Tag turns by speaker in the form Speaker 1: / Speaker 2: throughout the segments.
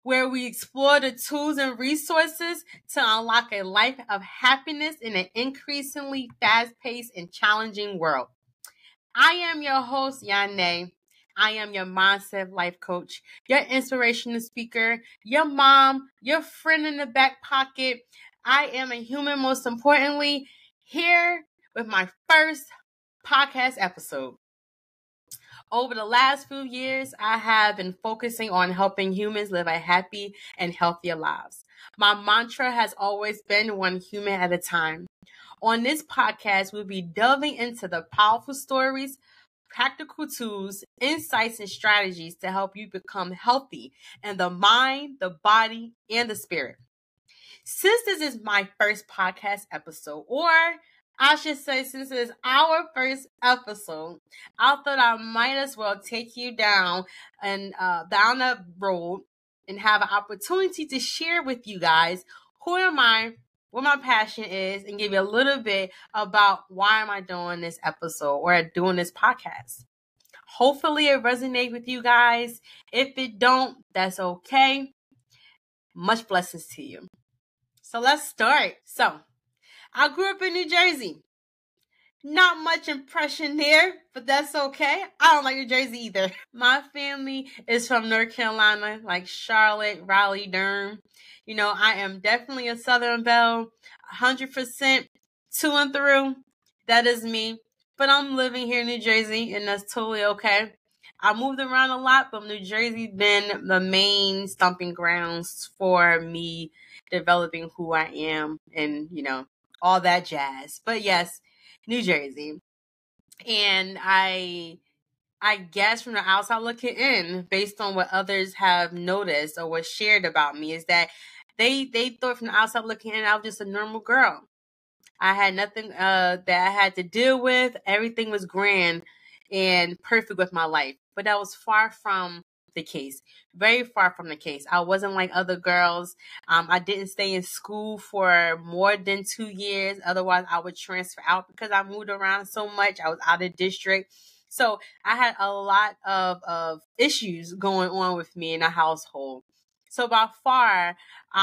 Speaker 1: where we explore the tools and resources to unlock a life of happiness in an increasingly fast-paced and challenging world. I am your host, Yane. I am your mindset life coach, your inspirational speaker, your mom, your friend in the back pocket. I am a human, most importantly, here with my first podcast episode. Over the last few years, I have been focusing on helping humans live a happy and healthier lives. My mantra has always been one human at a time. On this podcast, we'll be delving into the powerful stories, practical tools, insights, and strategies to help you become healthy in the mind, the body, and the spirit. Since this is my first podcast episode, or I should say, since it is our first episode, I thought I might as well take you down the road and have an opportunity to share with you guys who am I, what my passion is, and give you a little bit about why am I doing this episode or doing this podcast. Hopefully it resonates with you guys. If it don't, that's okay. Much blessings to you. So let's start. So I grew up in New Jersey. Not much impression there, but that's okay. I don't like New Jersey either. My family is from North Carolina, like Charlotte, Raleigh, Durham. You know, I am definitely a Southern belle, 100% to and through. That is me. But I'm living here in New Jersey, and that's totally okay. I moved around a lot, but New Jersey's been the main stomping grounds for me developing who I am and, you know, all that jazz. But yes, New Jersey. And I guess from the outside looking in, based on what others have noticed or was shared about me, is that they thought from the outside looking in, I was just a normal girl. I had nothing that I had to deal with. Everything was grand and perfect with my life. But that was far from the case. Very far from the case. I wasn't like other girls. I didn't stay in school for more than 2 years. Otherwise, I would transfer out because I moved around so much. I was out of district. So I had a lot of issues going on with me in the household. So by far,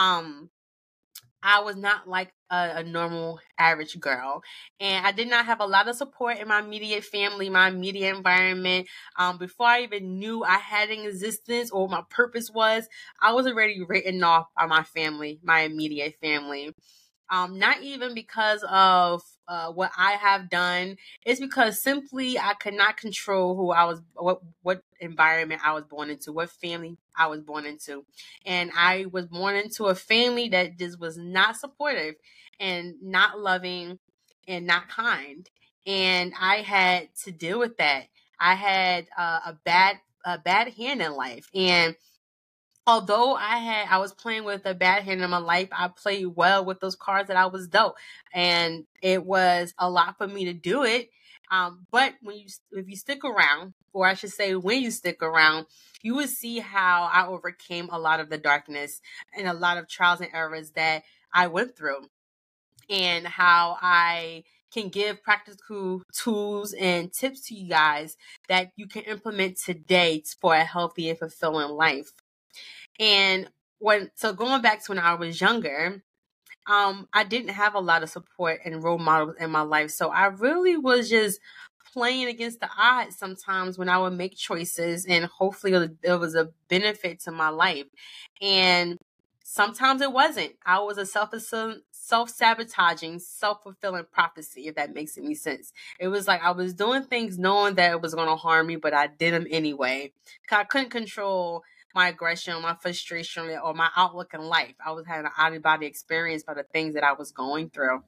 Speaker 1: I was not like a normal average girl, and I did not have a lot of support in my immediate family, my immediate environment. Before I even knew I had an existence or my purpose was, I was already written off by my family, my immediate family. Not even because of what I have done. It's because simply I could not control who I was, what environment I was born into, what family I was born into. And I was born into a family that just was not supportive and not loving and not kind. And I had to deal with that. I had a bad hand in life. And although I was playing with a bad hand in my life, I played well with those cards that I was dealt, and it was a lot for me to do it. But if you stick around, or I should say, when you stick around, you will see how I overcame a lot of the darkness and a lot of trials and errors that I went through, and how I can give practical tools and tips to you guys that you can implement today for a healthy and fulfilling life. And going back to when I was younger, I didn't have a lot of support and role models in my life. So I really was just playing against the odds sometimes when I would make choices, and hopefully it was a benefit to my life. And sometimes it wasn't. I was a self-sabotaging, self-fulfilling prophecy, if that makes any sense. It was like I was doing things knowing that it was going to harm me, but I did them anyway. I couldn't control my aggression, my frustration, or my outlook in life. I was having an out-of-body experience by the things that I was going through.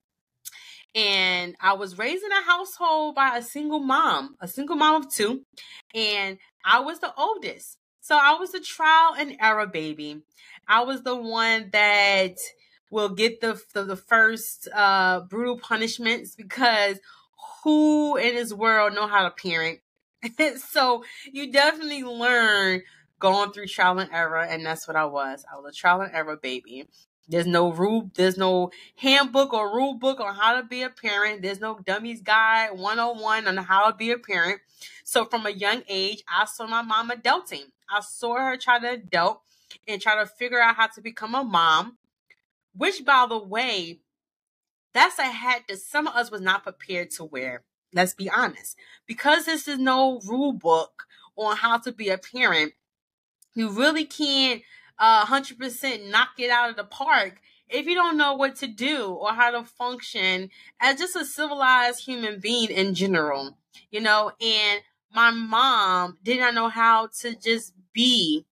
Speaker 1: And I was raised in a household by a single mom of 2. And I was the oldest. So I was the trial and error baby. I was the one that will get the first brutal punishments, because who in this world know how to parent? So you definitely learn going through trial and error, and that's what I was. I was a trial and error baby. There's no handbook or rule book on how to be a parent. There's no dummies guide 101 on how to be a parent. So from a young age, I saw my mama adulting. I saw her try to adult, and try to figure out how to become a mom, which, by the way, that's a hat that some of us was not prepared to wear. Let's be honest. Because this is no rule book on how to be a parent, you really can't 100% knock it out of the park if you don't know what to do or how to function as just a civilized human being in general, and my mom did not know how to just be.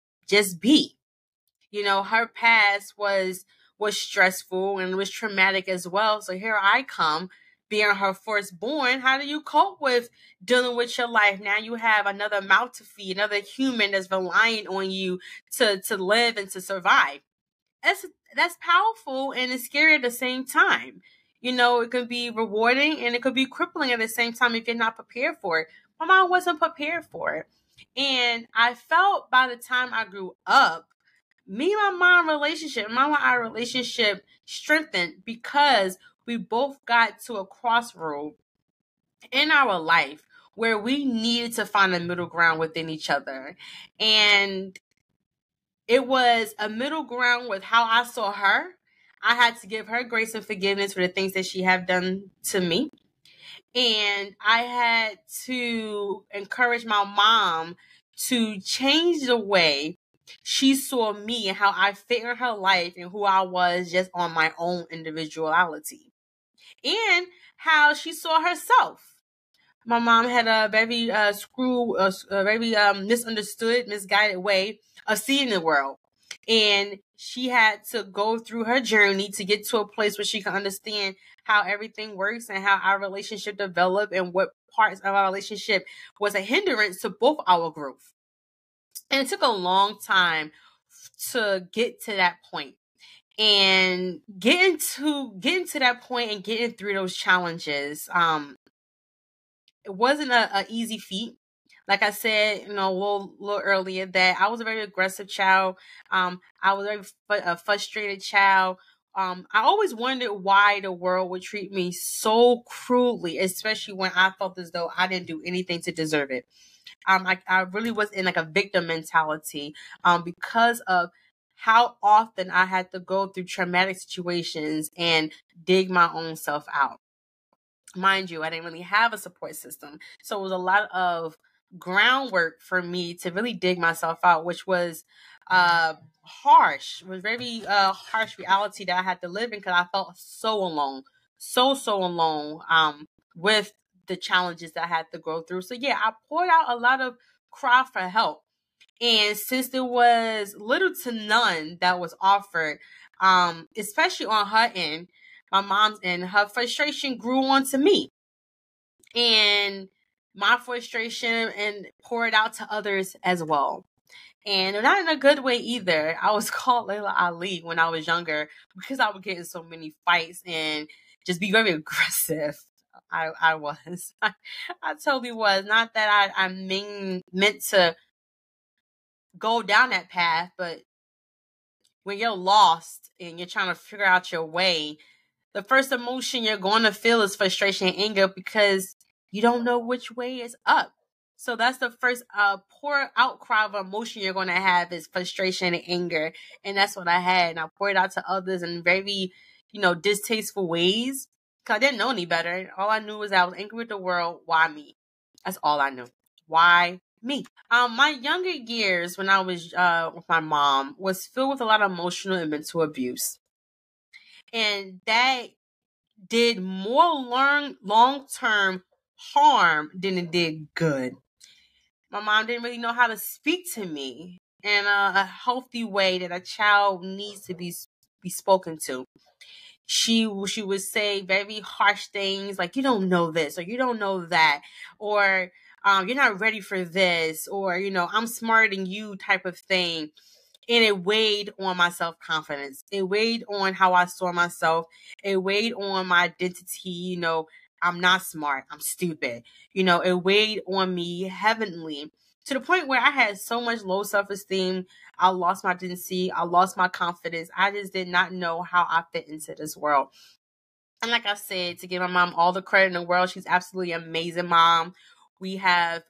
Speaker 1: Her past was stressful and was traumatic as well. So here I come, being her firstborn. How do you cope with dealing with your life? Now you have another mouth to feed, another human that's relying on you to live and to survive. That's powerful and it's scary at the same time. It could be rewarding and it could be crippling at the same time if you're not prepared for it. My mom wasn't prepared for it. And I felt by the time I grew up, our relationship strengthened because we both got to a crossroad in our life where we needed to find a middle ground within each other. And it was a middle ground with how I saw her. I had to give her grace and forgiveness for the things that she had done to me. And I had to encourage my mom to change the way she saw me and how I fit in her life and who I was just on my own individuality. And how she saw herself. My mom had a very misunderstood, misguided way of seeing the world. And she had to go through her journey to get to a place where she can understand how everything works and how our relationship developed and what parts of our relationship was a hindrance to both our growth. And it took a long time to get to that point. And getting to that point and getting through those challenges, it wasn't a easy feat. Like I said, a little earlier, that I was a very aggressive child. I was a frustrated child. I always wondered why the world would treat me so cruelly, especially when I felt as though I didn't do anything to deserve it. I really was in like a victim mentality, because of how often I had to go through traumatic situations and dig my own self out. Mind you, I didn't really have a support system. So it was a lot of groundwork for me to really dig myself out, which was harsh. It was very harsh reality that I had to live in because I felt so alone. So alone with the challenges that I had to go through. So yeah, I poured out a lot of cry for help. And since there was little to none that was offered, especially on her end, my mom's end, her frustration grew onto me. And my frustration and poured out to others as well. And not in a good way either. I was called Layla Ali when I was younger because I would get in so many fights and just be very aggressive. I was. I totally was. Not that I meant to go down that path, but when you're lost and you're trying to figure out your way, the first emotion you're going to feel is frustration and anger because you don't know which way is up. So that's the first pour outcry of emotion you're going to have is frustration and anger. And that's what I had. And I poured it out to others in very, distasteful ways because I didn't know any better. All I knew was I was angry with the world. Why me? That's all I knew. Why me? My younger years when I was with my mom was filled with a lot of emotional and mental abuse. And that did more long-term harm than it did good. My mom didn't really know how to speak to me in a healthy way that a child needs to be spoken to. She would say very harsh things like, you don't know this, or you don't know that, or you're not ready for this, or, I'm smarter than you type of thing. And it weighed on my self-confidence. It weighed on how I saw myself. It weighed on my identity. I'm not smart. I'm stupid. It weighed on me heavily to the point where I had so much low self-esteem. I lost my identity. I lost my confidence. I just did not know how I fit into this world. And like I said, to give my mom all the credit in the world, she's absolutely amazing mom. We have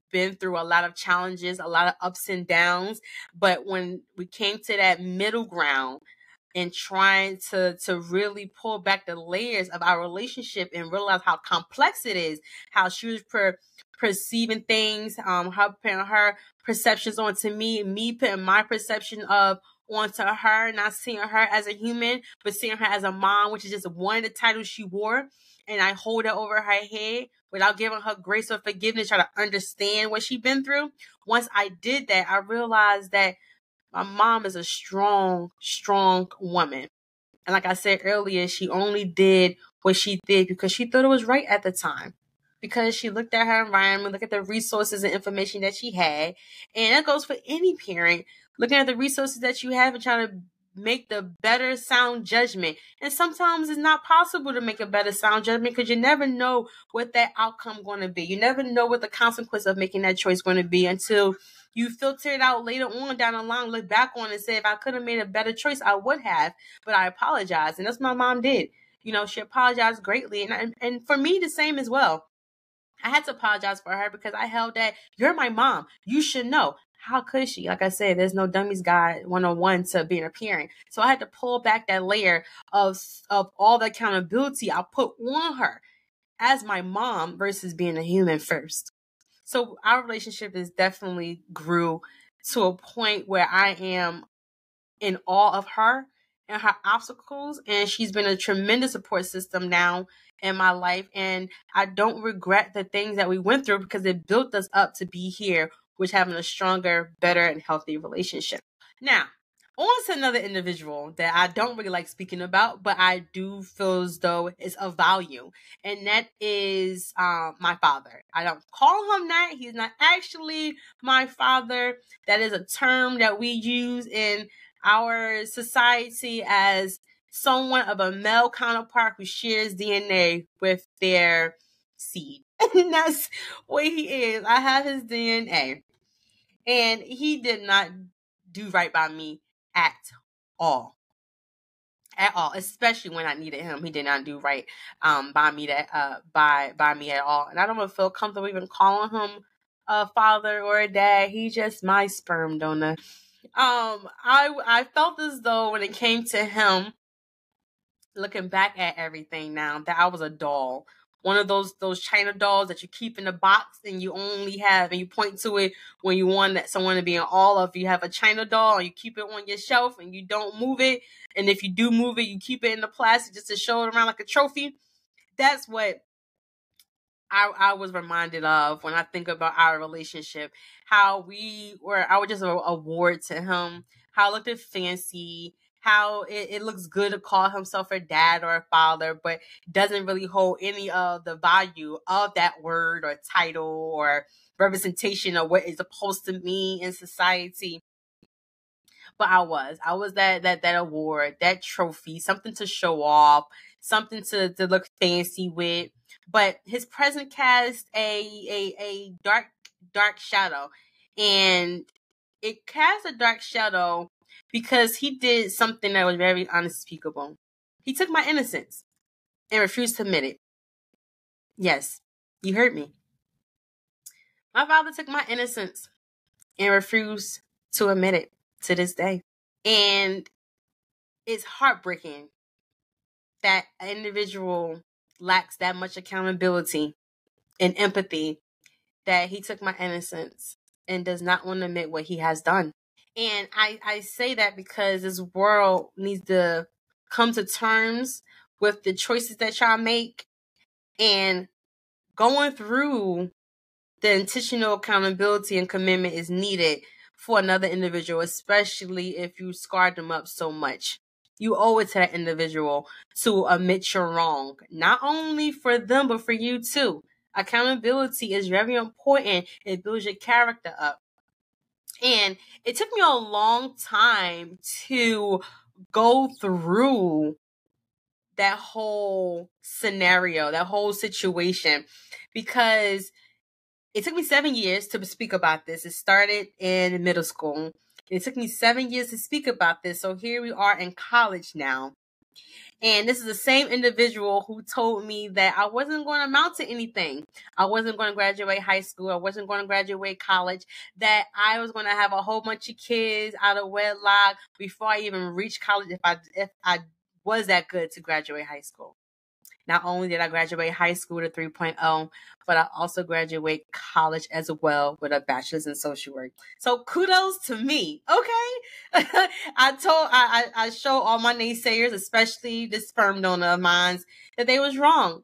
Speaker 1: been through a lot of challenges, a lot of ups and downs. But when we came to that middle ground and trying to really pull back the layers of our relationship and realize how complex it is, how she was perceiving things, her putting her perceptions onto me putting my perception of onto her, not seeing her as a human, but seeing her as a mom, which is just one of the titles she wore. And I hold it over her head without giving her grace or forgiveness, try to understand what she's been through. Once I did that, I realized that my mom is a strong, strong woman. And like I said earlier, she only did what she did because she thought it was right at the time. Because she looked at her environment, looked at the resources and information that she had. And that goes for any parent, looking at the resources that you have and trying to make the better sound judgment. And sometimes it's not possible to make a better sound judgment because you never know what that outcome going to be. You never know what the consequence of making that choice going to be until you filter it out later on down the line, look back on and say, if I could have made a better choice, I would have, but I apologize. And that's what my mom did. You know, she apologized greatly. And for me, the same as well. I had to apologize for her because I held that, you're my mom. You should know. How could she? Like I said, there's no dummies guide 101 to being a parent. So I had to pull back that layer of all the accountability I put on her as my mom versus being a human first. So our relationship is definitely grew to a point where I am in awe of her and her obstacles. And she's been a tremendous support system now in my life. And I don't regret the things that we went through because it built us up to be here, which having a stronger, better, and healthy relationship. Now, on to another individual that I don't really like speaking about, but I do feel as though it's of value. And that is my father. I don't call him that. He's not actually my father. That is a term that we use in our society as someone of a male counterpart who shares DNA with their seed. And that's what he is. I have his DNA. And he did not do right by me at all. At all, especially when I needed him. He did not do right by me by me at all. And I don't feel comfortable even calling him a father or a dad. He's just my sperm donor. I felt as though when it came to him, looking back at everything now, that I was a doll. One of those China dolls that you keep in the box and you only have, and you point to it when you want someone to be in awe of. You have a China doll and you keep it on your shelf and you don't move it. And if you do move it, you keep it in the plastic just to show it around like a trophy. That's what I was reminded of when I think about our relationship. How I was just a ward to him. How it looked fancy. How it looks good to call himself a dad or a father, but doesn't really hold any of the value of that word or title or representation of what it's supposed to mean in society. But I was that award, that trophy, something to show off, something to look fancy with. But his present cast a dark shadow, and it cast a dark shadow because he did something that was very unspeakable. He took my innocence and refused to admit it. Yes, you heard me. My father took my innocence and refused to admit it to this day. And it's heartbreaking that an individual lacks that much accountability and empathy that he took my innocence and does not want to admit what he has done. And I say that because this world needs to come to terms with the choices that y'all make, and going through the intentional accountability and commitment is needed for another individual, especially if you scarred them up so much. You owe it to that individual to admit you're wrong, not only for them, but for you too. Accountability is very important. It builds your character up. And it took me a long time to go through that whole scenario, that whole situation, because it took me 7 years to speak about this. It started in middle school. It took me 7 years to speak about this. So here we are in college now. And this is the same individual who told me that I wasn't going to amount to anything. I wasn't going to graduate high school. I wasn't going to graduate college. That I was going to have a whole bunch of kids out of wedlock before I even reached college if I was that good to graduate high school. Not only did I graduate high school with a 3.0, but I also graduate college as well with a bachelor's in social work. So kudos to me. Okay. I show all my naysayers, especially this sperm donor of mine, that they was wrong.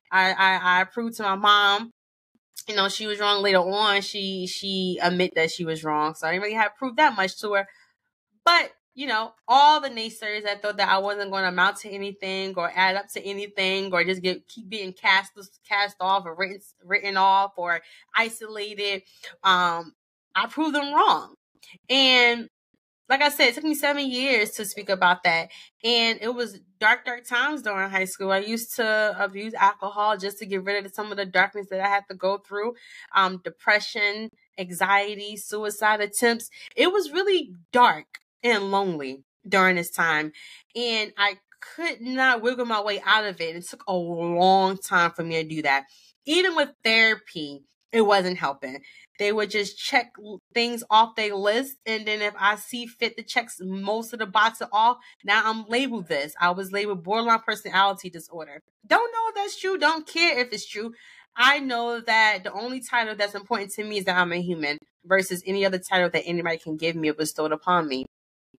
Speaker 1: I proved to my mom, she was wrong later on. She admit that she was wrong. So I didn't really have to prove that much to her. But all the naysayers that thought that I wasn't going to amount to anything or add up to anything or just keep being cast off or written off or isolated, I proved them wrong. And like I said, it took me 7 years to speak about that. And it was dark times during high school. I used to abuse alcohol just to get rid of some of the darkness that I had to go through. Depression, anxiety, suicide attempts. It was really dark and lonely during this time. And I could not wiggle my way out of it. It took a long time for me to do that. Even with therapy, it wasn't helping. They would just check things off their list. And then if I see fit to check most of the boxes off, now I'm labeled this. I was labeled borderline personality disorder. Don't know if that's true. Don't care if it's true. I know that the only title that's important to me is that I'm a human versus any other title that anybody can give me or bestowed upon me.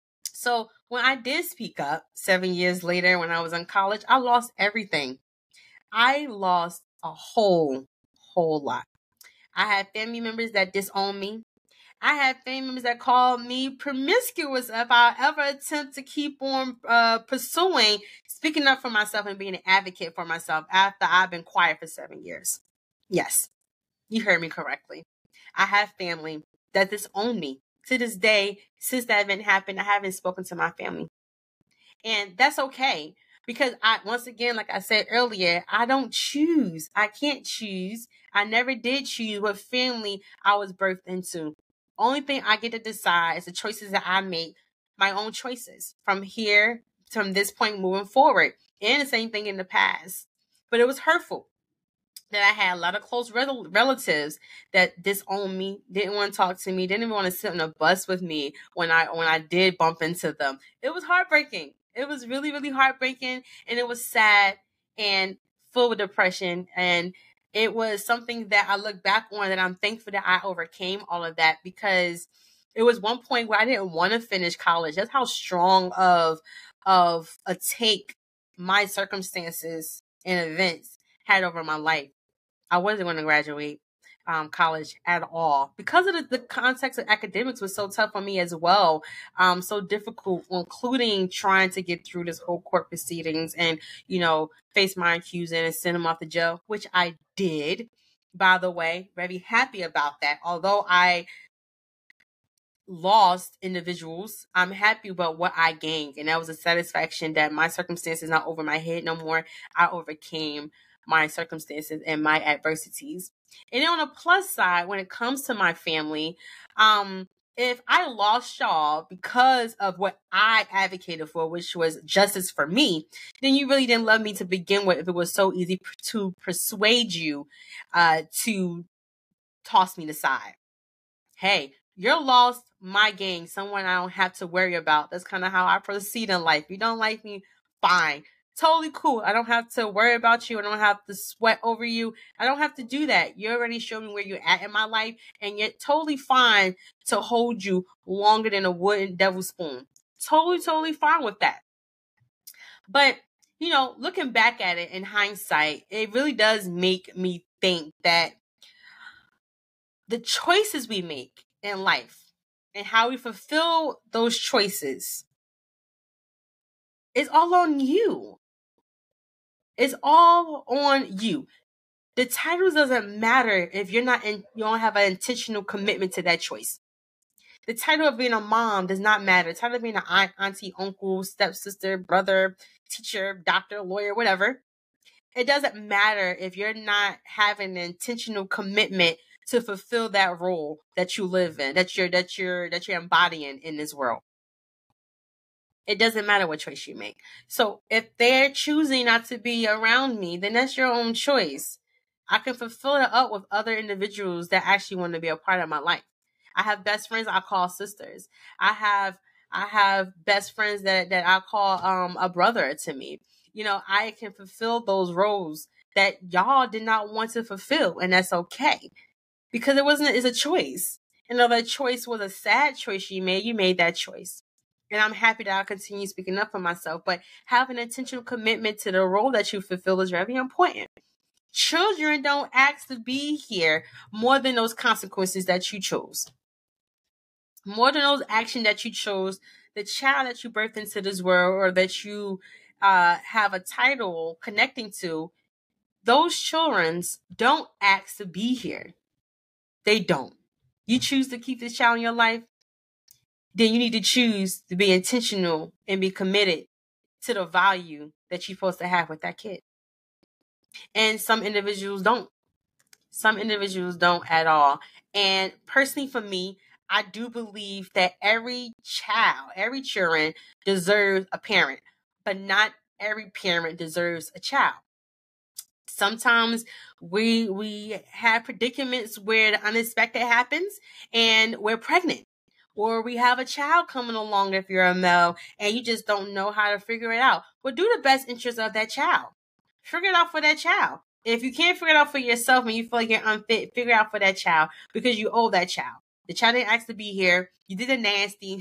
Speaker 1: So when I did speak up 7 years later, when I was in college, I lost everything. I lost a whole lot. I had family members that disowned me. I had family members that called me promiscuous if I ever attempt to keep on pursuing, speaking up for myself and being an advocate for myself after I've been quiet for 7 years. Yes, you heard me correctly. I have family that disowned me. To this day, since that event happened, I haven't spoken to my family. And that's okay. Because once again, like I said earlier, I don't choose. I can't choose. I never did choose what family I was birthed into. Only thing I get to decide is the choices that I make, my own choices from this point moving forward. And the same thing in the past. But it was hurtful that I had a lot of close relatives that disowned me, didn't want to talk to me, didn't even want to sit on a bus with me when I did bump into them. It was heartbreaking. It was really, really heartbreaking, and it was sad and full of depression. And it was something that I look back on that I'm thankful that I overcame all of that, because it was one point where I didn't want to finish college. That's how strong of a take my circumstances and events had over my life. I wasn't going to graduate college at all because of the context of academics was so tough for me as well. So difficult, including trying to get through this whole court proceedings and, face my accuser and send him off to jail, which I did, by the way. Very happy about that. Although I lost individuals, I'm happy about what I gained. And that was a satisfaction that my circumstances not over my head no more. I overcame my circumstances and my adversities. And then on the plus side, when it comes to my family, if I lost y'all because of what I advocated for, which was justice for me, then you really didn't love me to begin with if it was so easy to persuade you to toss me aside. Hey, you're lost, my gain, someone I don't have to worry about. That's kind of how I proceed in life. You don't like me, fine. Totally cool. I don't have to worry about you. I don't have to sweat over you. I don't have to do that. You already showed me where you're at in my life, and yet totally fine to hold you longer than a wooden devil spoon. Totally fine with that. But, looking back at it in hindsight, it really does make me think that the choices we make in life and how we fulfill those choices is all on you. It's all on you. The title doesn't matter if you don't have an intentional commitment to that choice. The title of being a mom does not matter. The title of being an aunt, auntie, uncle, stepsister, brother, teacher, doctor, lawyer, whatever. It doesn't matter if you're not having an intentional commitment to fulfill that role that you live in, that you're embodying in this world. It doesn't matter what choice you make. So if they're choosing not to be around me, then that's your own choice. I can fulfill it up with other individuals that actually want to be a part of my life. I have best friends I call sisters. I have best friends that I call a brother to me. I can fulfill those roles that y'all did not want to fulfill, and that's okay. Because it's a choice. And though that choice was a sad choice you made that choice. And I'm happy that I continue speaking up for myself. But having an intentional commitment to the role that you fulfill is very important. Children don't ask to be here more than those consequences that you chose. More than those actions that you chose, the child that you birthed into this world or that you have a title connecting to, those children don't ask to be here. They don't. You choose to keep this child in your life, then you need to choose to be intentional and be committed to the value that you're supposed to have with that kid. And some individuals don't. Some individuals don't at all. And personally for me, I do believe that every children deserves a parent, but not every parent deserves a child. Sometimes we have predicaments where the unexpected happens and we're pregnant. Or we have a child coming along if you're a male and you just don't know how to figure it out. Well, do the best interest of that child. Figure it out for that child. If you can't figure it out for yourself and you feel like you're unfit, figure it out for that child because you owe that child. The child didn't ask to be here. You did the nasty.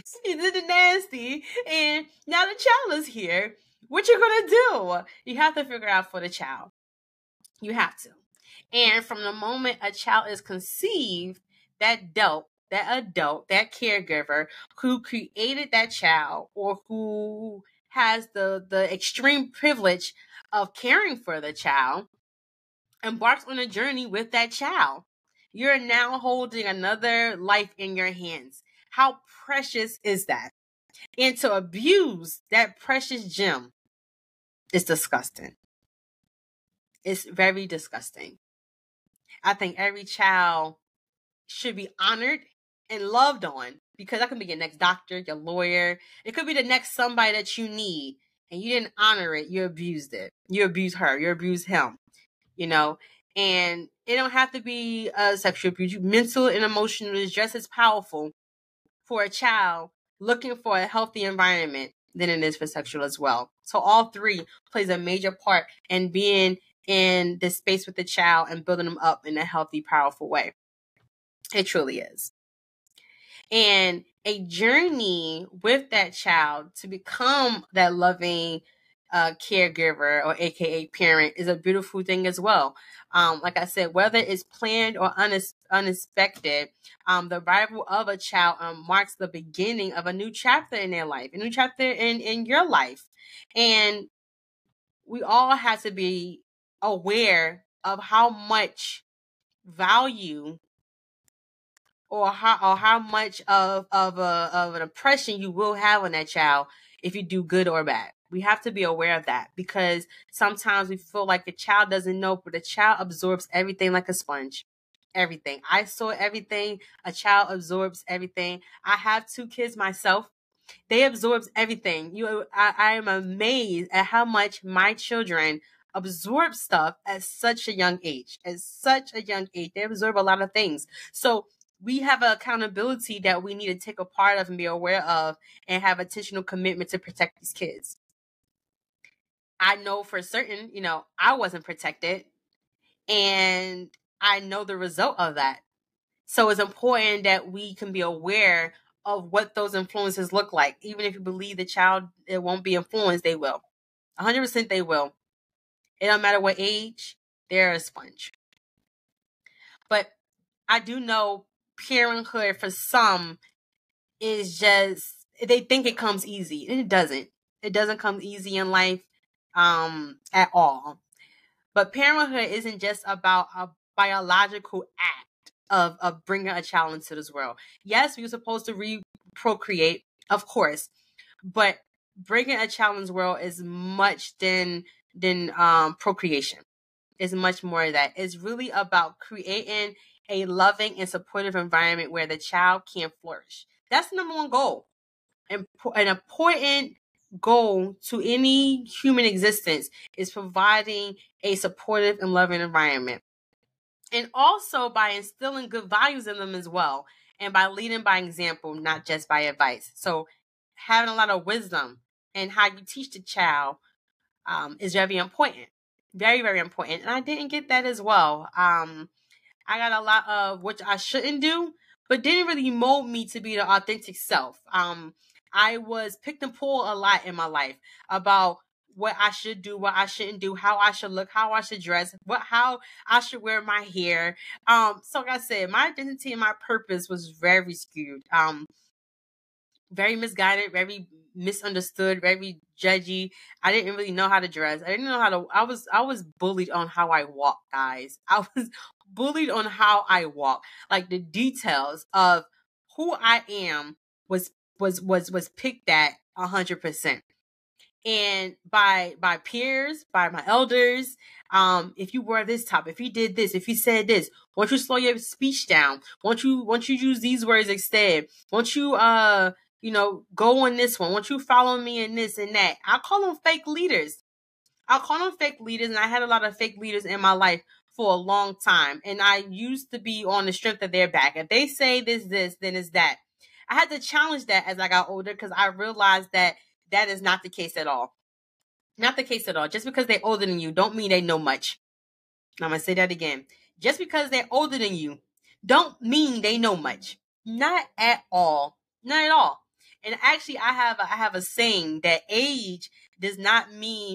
Speaker 1: And now the child is here. What you gonna do? You have to figure out for the child. You have to. And from the moment a child is conceived, that adult, that caregiver who created that child or who has the extreme privilege of caring for the child embarks on a journey with that child. You're now holding another life in your hands. How precious is that? And to abuse that precious gem is disgusting. It's very disgusting. I think every child should be honored and loved on because that can be your next doctor, your lawyer. It could be the next somebody that you need and you didn't honor it. You abused it. You abused her. You abused him, and it don't have to be sexual abuse. Mental and emotional is just as powerful for a child looking for a healthy environment than it is for sexual as well. So all three plays a major part in being in the space with the child and building them up in a healthy, powerful way. It truly is. And a journey with that child to become that loving caregiver or AKA parent is a beautiful thing as well. Like I said, whether it's planned or unexpected, the arrival of a child marks the beginning of a new chapter in their life, a new chapter in your life. And we all have to be aware of how much value or how much of an impression you will have on that child if you do good or bad. We have to be aware of that because sometimes we feel like the child doesn't know, but the child absorbs everything like a sponge. Everything. I saw everything. A child absorbs everything. I have 2 kids myself. They absorb everything. I am amazed at how much my children absorb stuff at such a young age. They absorb a lot of things. So we have an accountability that we need to take a part of and be aware of and have intentional commitment to protect these kids. I know for certain, I wasn't protected and I know the result of that. So it's important that we can be aware of what those influences look like. Even if you believe the child, it won't be influenced, they will. 100% they will. It don't matter what age, they're a sponge. But I do know parenthood for some is just, they think it comes easy. And it doesn't. It doesn't come easy in life at all. But parenthood isn't just about a biological act of bringing a child into this world. Yes, we're supposed to procreate, of course, but bringing a child into this world is much than procreation. It's much more of that. It's really about creating a loving and supportive environment where the child can flourish. That's the number one goal. And an important goal to any human existence is providing a supportive and loving environment. And also by instilling good values in them as well. And by leading by example, not just by advice. So having a lot of wisdom and how you teach the child is very important. Very, very important. And I didn't get that as well. I got a lot of which I shouldn't do, but didn't really mold me to be the authentic self. I was picked and pulled a lot in my life about what I should do, what I shouldn't do, how I should look, how I should dress, how I should wear my hair. So like I said, my identity and my purpose was very skewed. Very misguided, very misunderstood, very judgy. I didn't really know how to dress. I didn't know how to. I was bullied on how I walk, guys. I was bullied on how I walk. Like the details of who I am was picked at 100%. And by peers, by my elders, if you wear this top, if you did this, if you said this, won't you slow your speech down? Won't you use these words instead? Won't you go on this one? Won't you follow me in this and that? I call them fake leaders. And I had a lot of fake leaders in my life for a long time. And I used to be on the strength of their back. If they say this, then it's that. I had to challenge that as I got older because I realized that is not the case at all. Not the case at all. Just because they're older than you don't mean they know much. I'm going to say that again. Just because they're older than you don't mean they know much. Not at all. Not at all. And actually, I have a saying that age does not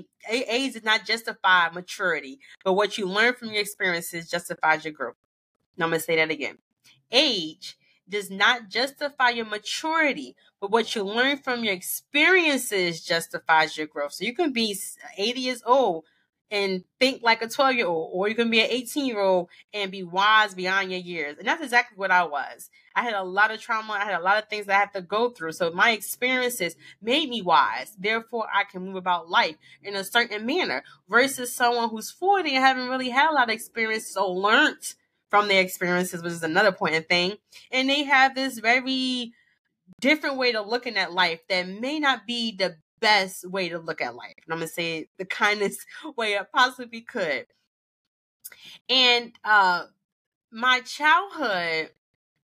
Speaker 1: justify maturity, but what you learn from your experiences justifies your growth. Now I'm going to say that again. Age does not justify your maturity, but what you learn from your experiences justifies your growth. So you can be 80 years old and think like a 12-year-old, or you can be an 18-year-old and be wise beyond your years. And that's exactly what I was. I had a lot of trauma. I had a lot of things that I had to go through. So my experiences made me wise. Therefore, I can move about life in a certain manner versus someone who's 40 and haven't really had a lot of experience, so learned from their experiences, which is another important thing. And they have this very different way to looking at life that may not be the best way to look at life. And I'm going to say the kindest way I possibly could. And my childhood,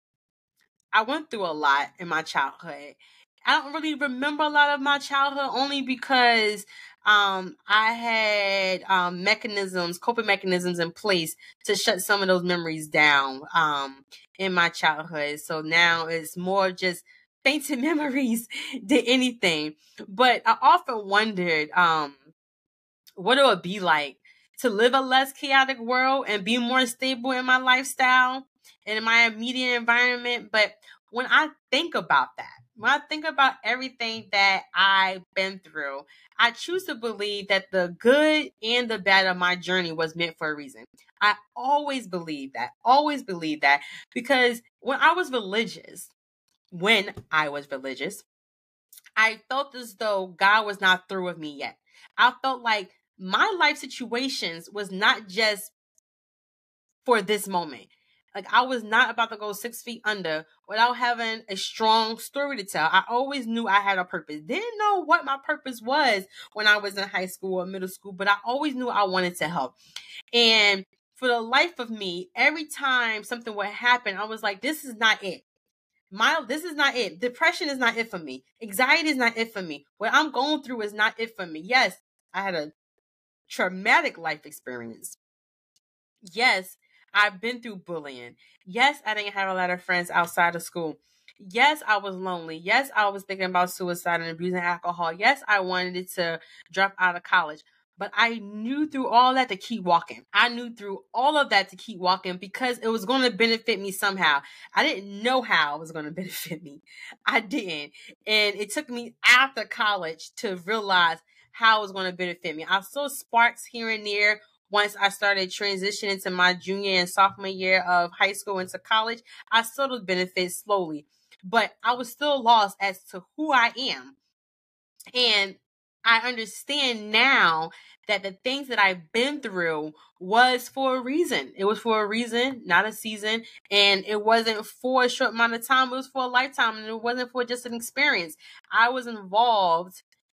Speaker 1: I went through a lot in my childhood. I don't really remember a lot of my childhood only because I had coping mechanisms in place to shut some of those memories down in my childhood. So now it's more just fainted memories than anything. But I often wondered what it would be like to live a less chaotic world and be more stable in my lifestyle and in my immediate environment. But when I think about that, when I think about everything that I've been through, I choose to believe that the good and the bad of my journey was meant for a reason. I always believe that because when I was religious, I felt as though God was not through with me yet. I felt like my life situations was not just for this moment. Like I was not about to go 6 feet under without having a strong story to tell. I always knew I had a purpose. Didn't know what my purpose was when I was in high school or middle school, but I always knew I wanted to help. And for the life of me, every time something would happen, I was like, this is not it. This is not it. Depression is not it for me. Anxiety is not it for me. What I'm going through is not it for me. Yes, I had a traumatic life experience. Yes, I've been through bullying. Yes, I didn't have a lot of friends outside of school. Yes, I was lonely. Yes, I was thinking about suicide and abusing alcohol. Yes, I wanted to drop out of college. But I knew through all that to keep walking. I knew through all of that to keep walking because it was going to benefit me somehow. I didn't know how it was going to benefit me. I didn't. And it took me after college to realize how it was going to benefit me. I saw sparks here and there once I started transitioning to my junior and sophomore year of high school into college. I saw those benefits slowly. But I was still lost as to who I am. And I understand now that the things that I've been through was for a reason. It was for a reason, not a season. And it wasn't for a short amount of time. It was for a lifetime. And it wasn't for just an experience. I was involved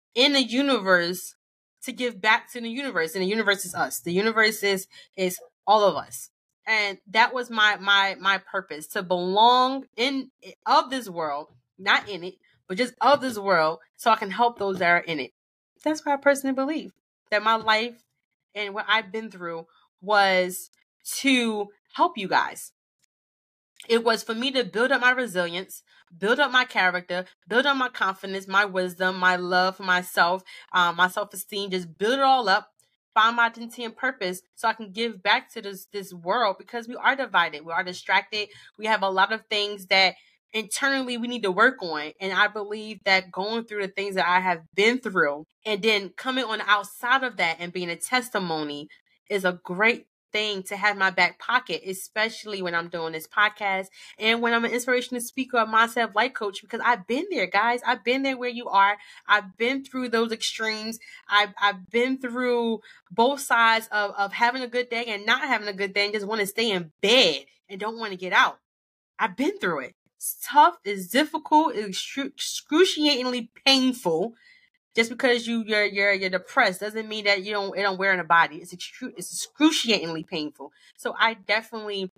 Speaker 1: in the universe to give back to the universe. And the universe is us. The universe is all of us. And that was my purpose, to belong in of this world, not in it, but just of this world, so I can help those that are in it. That's what I personally believe, that my life and what I've been through was to help you guys. It was for me to build up my resilience, build up my character, build up my confidence, my wisdom, my love for myself, my self-esteem, just build it all up, find my identity and purpose so I can give back to this world, because we are divided. We are distracted. We have a lot of things that internally we need to work on. And I believe that going through the things that I have been through and then coming on the outside of that and being a testimony is a great thing to have in my back pocket, especially when I'm doing this podcast and when I'm an inspirational speaker, a mindset life coach, because I've been there, guys. I've been there where you are. I've been through those extremes. I've been through both sides of having a good day and not having a good day and just want to stay in bed and don't want to get out. I've been through it. It's tough, it's difficult, it's excruciatingly painful. Just because you're depressed doesn't mean that it don't wear on the body. It's excruciatingly painful. So I definitely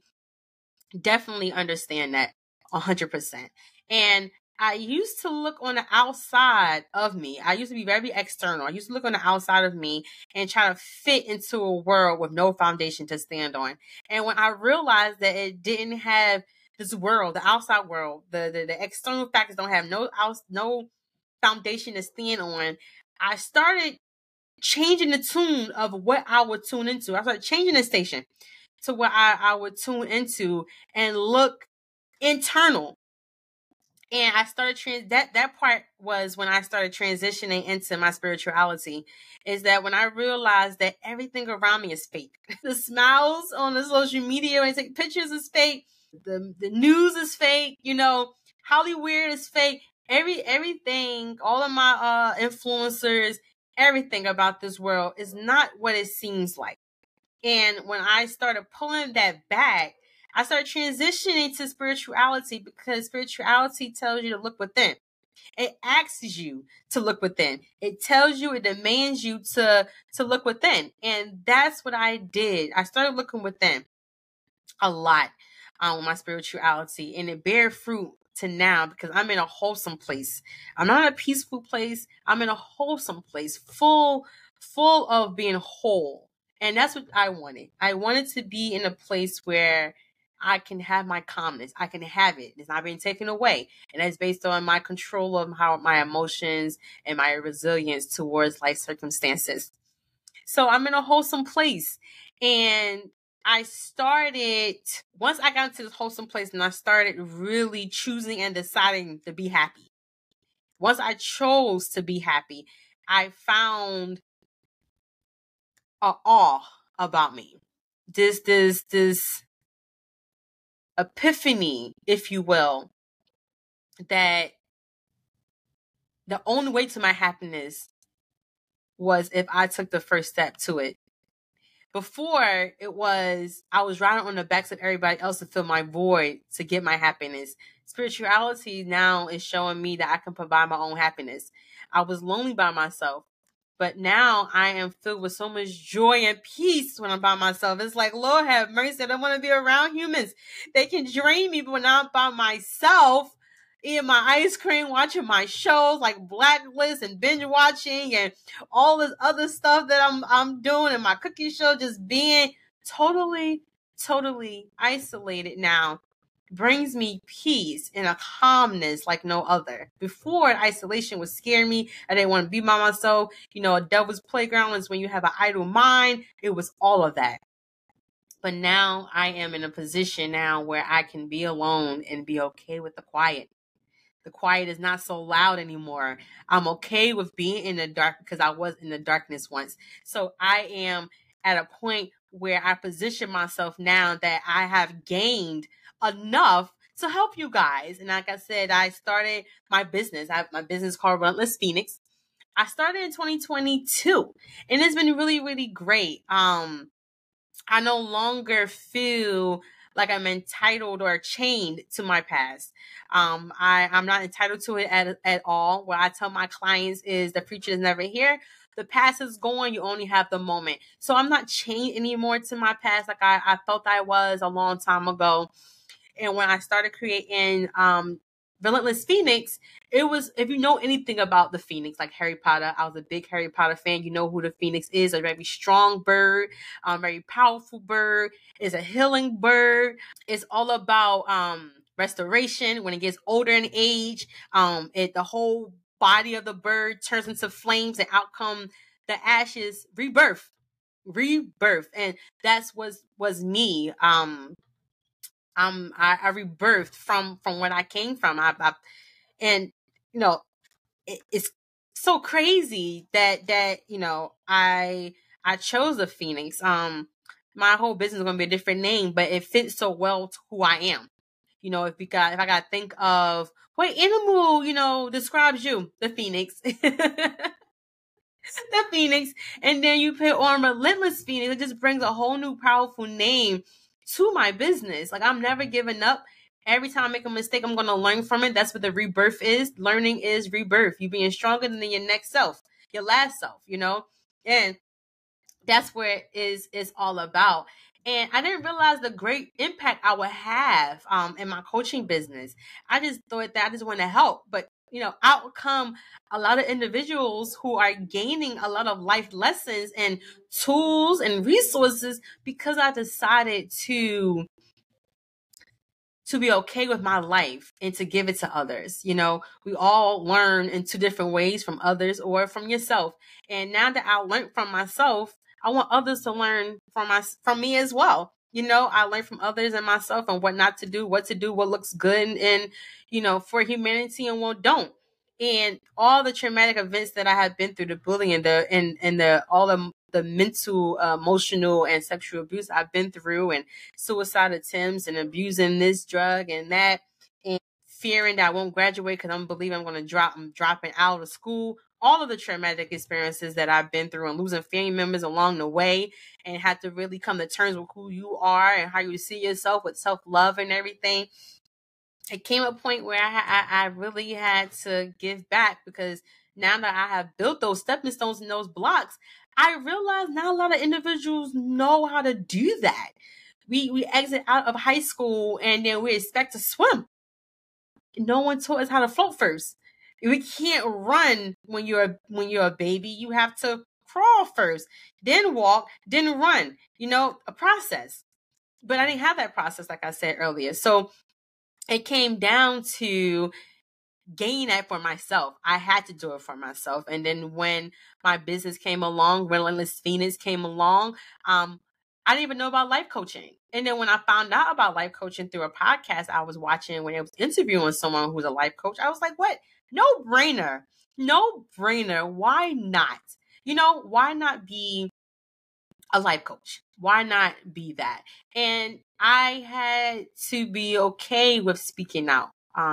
Speaker 1: understand that 100%. And I used to look on the outside of me. I used to be very external. I used to look on the outside of me and try to fit into a world with no foundation to stand on. And when I realized that it didn't have this world, the outside world, the external factors don't have no foundation to stand on, I started changing the tune of what I would tune into. I started changing the station to what I would tune into and look internal. And I started that part was when I started transitioning into my spirituality, is that when I realized that everything around me is fake. The smiles on the social media when I take pictures is fake. The news is fake. Hollywood is fake. Everything, all of my influencers, everything about this world is not what it seems like. And when I started pulling that back, I started transitioning to spirituality, because spirituality tells you to look within. It asks you to look within. It tells you, it demands you to look within. And that's what I did. I started looking within a lot with my spirituality, and it bear fruit to now, because I'm in a wholesome place. I'm not in a peaceful place. I'm in a wholesome place, full of being whole. And that's what I wanted. I wanted to be in a place where I can have my calmness. I can have it. It's not being taken away. And that's based on my control of how my emotions and my resilience towards life circumstances. So I'm in a wholesome place. And I started, once I got into this wholesome place and I started really choosing and deciding to be happy. Once I chose to be happy, I found an awe about me. This epiphany, if you will, that the only way to my happiness was if I took the first step to it. Before, it was, I was riding on the backs of everybody else to fill my void to get my happiness. Spirituality now is showing me that I can provide my own happiness. I was lonely by myself, but now I am filled with so much joy and peace when I'm by myself. It's like, Lord have mercy, I don't want to be around humans. They can drain me, but when I'm by myself, eating my ice cream, watching my shows like Blacklist and binge watching and all this other stuff that I'm doing, and my cooking show, just being totally isolated now brings me peace and a calmness like no other. Before, isolation would scare me. I didn't want to be by myself. A devil's playground is when you have an idle mind. It was all of that. But now I am in a position now where I can be alone and be okay with the quiet. The quiet is not so loud anymore. I'm okay with being in the dark, because I was in the darkness once. So I am at a point where I position myself now that I have gained enough to help you guys. And like I said, I started my business. I have my business called Relentless Phoenix. I started in 2022, and it's been really, really great. I no longer feel like I'm entitled or chained to my past. I'm not entitled to it at all. What I tell my clients is the future is never here. The past is gone. You only have the moment. So I'm not chained anymore to my past like I felt I was a long time ago. And when I started creating Relentless Phoenix, it was, if you know anything about the Phoenix, like Harry Potter, I was a big Harry Potter fan. You know who the Phoenix is, a very strong bird, very powerful bird. It's a healing bird. It's all about restoration. When it gets older in age, the whole body of the bird turns into flames, and out come the ashes, rebirth. And that's was me. I rebirthed from where I came from. And you know, it's so crazy that I chose the Phoenix. My whole business is gonna be a different name, but it fits so well to who I am. If I gotta think of what animal describes you, the Phoenix. The Phoenix, and then you put on Relentless Phoenix, it just brings a whole new powerful name to my business. Like, I'm never giving up. Every time I make a mistake, I'm going to learn from it. That's what the rebirth is. Learning is rebirth. You being stronger than your next self, your last self, and that's where it's all about. And I didn't realize the great impact I would have in my coaching business. I just thought that I just want to help, but out come a lot of individuals who are gaining a lot of life lessons and tools and resources because I decided to be okay with my life and to give it to others. We all learn in two different ways, from others or from yourself. And now that I learned from myself, I want others to learn from me as well. I learned from others and myself and what not to do, what to do, what looks good and for humanity and what don't. And all the traumatic events that I have been through, the bullying and all the mental, emotional, and sexual abuse I've been through, and suicide attempts, and abusing this drug and that, and fearing that I won't graduate because I'm going to I'm dropping out of school. All of the traumatic experiences that I've been through, and losing family members along the way, and had to really come to terms with who you are and how you see yourself, with self-love and everything. It came a point where I really had to give back, because now that I have built those stepping stones and those blocks, I realize not a lot of individuals know how to do that. We exit out of high school and then we expect to swim. No one taught us how to float first. We can't run when you're a baby. You have to crawl first, then walk, then run. A process. But I didn't have that process, like I said earlier. So it came down to gain that for myself. I had to do it for myself. And then when my business came along, Relentless Phoenix came along, I didn't even know about life coaching. And then when I found out about life coaching through a podcast I was watching, when I was interviewing someone who's a life coach, I was like, what? No brainer. Why not? Why not be a life coach? Why not be that? And I had to be okay with speaking out.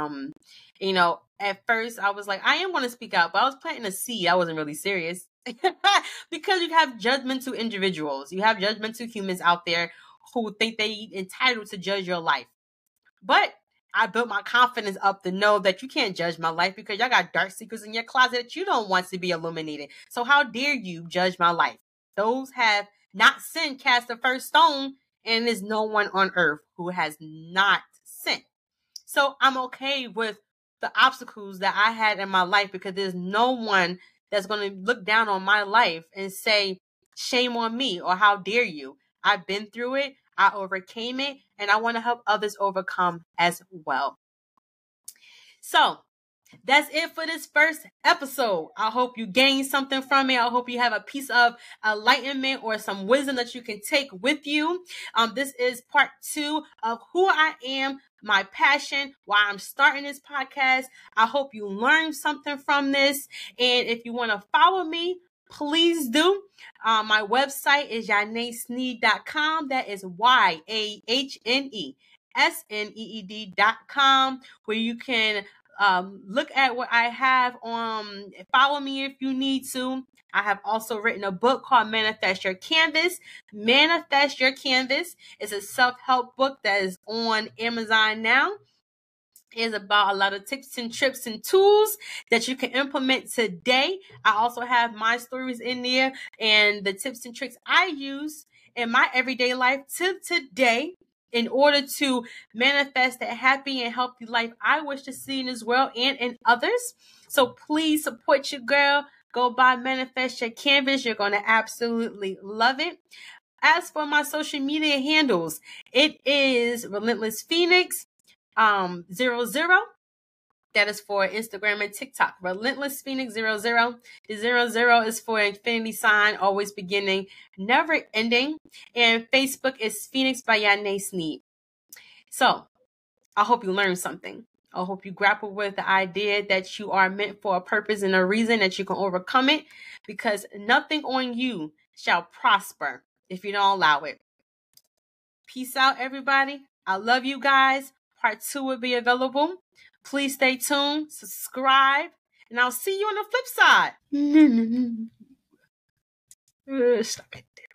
Speaker 1: At first I was like, I am going to speak out, but I was planting a seed. I wasn't really serious. Because you have judgmental individuals. You have judgmental humans out there who think they entitled to judge your life. But I built my confidence up to know that you can't judge my life, because y'all got dark secrets in your closet that you don't want to be illuminated. So how dare you judge my life? Those have not sinned cast the first stone, and there's no one on earth who has not sinned. So I'm okay with the obstacles that I had in my life, because there's no one that's going to look down on my life and say, shame on me, or how dare you. I've been through it. I overcame it, and I want to help others overcome as well. So that's it for this first episode. I hope you gained something from it. I hope you have a piece of enlightenment or some wisdom that you can take with you. This is part 2 of who I am, my passion, why I'm starting this podcast. I hope you learned something from this. And if you want to follow me, please do. My website is YahneSneed.com. That is YahneSneed.com, where you can Look at what I have on. Follow me if you need to. I have also written a book called Manifest Your Canvas. Manifest Your Canvas is a self-help book that is on Amazon now. Is about a lot of tips and tricks and tools that you can implement today. I also have my stories in there and the tips and tricks I use in my everyday life to today in order to manifest that happy and healthy life I wish to see in this world and in others. So please support your girl. Go buy Manifest Your Canvas. You're going to absolutely love it. As for my social media handles, it is Relentless Phoenix 00. That is for Instagram and TikTok. Relentless Phoenix 00. The 00 is for infinity sign, always beginning, never ending. And Facebook is Phoenix by Yane Sneed. So I hope you learned something. I hope you grapple with the idea that you are meant for a purpose and a reason, that you can overcome it, because nothing on you shall prosper if you don't allow it. Peace out, everybody. I love you guys. Part 2 will be available. Please stay tuned, subscribe, and I'll see you on the flip side. Stop it.